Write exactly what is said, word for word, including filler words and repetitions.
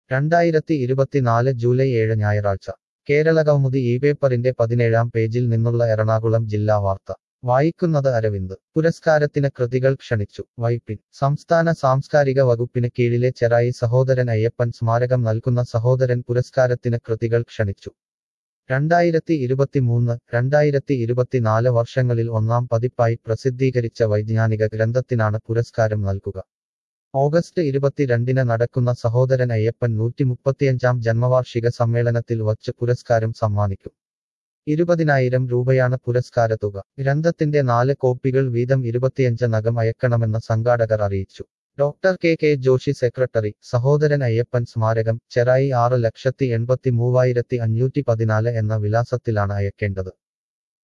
രണ്ടായിരത്തി ഇരുപത്തിനാല് ജൂലൈ ഏഴ് ഞായറാഴ്ച കേരളകൗമുദി ഈ പേപ്പറിന്റെ പതിനേഴാം പേജിൽ നിന്നുള്ള എറണാകുളം ജില്ലാ വാർത്ത വായിക്കുന്നത് അരവിന്ദ് പുരസ്കാരത്തിന് കൃതികൾ ക്ഷണിച്ചു വൈപ്പിൻ സംസ്ഥാന സാംസ്കാരിക വകുപ്പിന് കീഴിലെ ചെറായി സഹോദരൻ അയ്യപ്പൻ സ്മാരകം നൽകുന്ന സഹോദരൻ പുരസ്കാരത്തിന് കൃതികൾ ക്ഷണിച്ചു രണ്ടായിരത്തി ഇരുപത്തിമൂന്ന് രണ്ടായിരത്തി ഇരുപത്തിനാല് വർഷങ്ങളിൽ ഒന്നാം പതിപ്പായി പ്രസിദ്ധീകരിച്ച വൈജ്ഞാനിക ഗ്രന്ഥത്തിനാണ് പുരസ്കാരം നൽകുക ഓഗസ്റ്റ് ഇരുപത്തിരണ്ടിന് നടക്കുന്ന സഹോദരൻ അയ്യപ്പൻ നൂറ്റിമുപ്പത്തിയഞ്ചാം ജന്മവാർഷിക സമ്മേളനത്തിൽ വച്ച് പുരസ്കാരം സമ്മാനിക്കും ഇരുപതിനായിരം രൂപയാണ് പുരസ്കാര തുക ഗ്രന്ഥത്തിന്റെ നാല് കോപ്പികൾ വീതം ഇരുപത്തിയഞ്ച് നകം അയക്കണമെന്ന് സംഘാടകർ അറിയിച്ചു doctor K K Joshi secretary Sahodaran Ayyappan സ്മാരകം ചെറായി ആറ് ലക്ഷത്തി എൺപത്തി മൂവായിരത്തി അഞ്ഞൂറ്റി പതിനാല് എന്ന വിലാസത്തിലാണ് അയക്കേണ്ടത്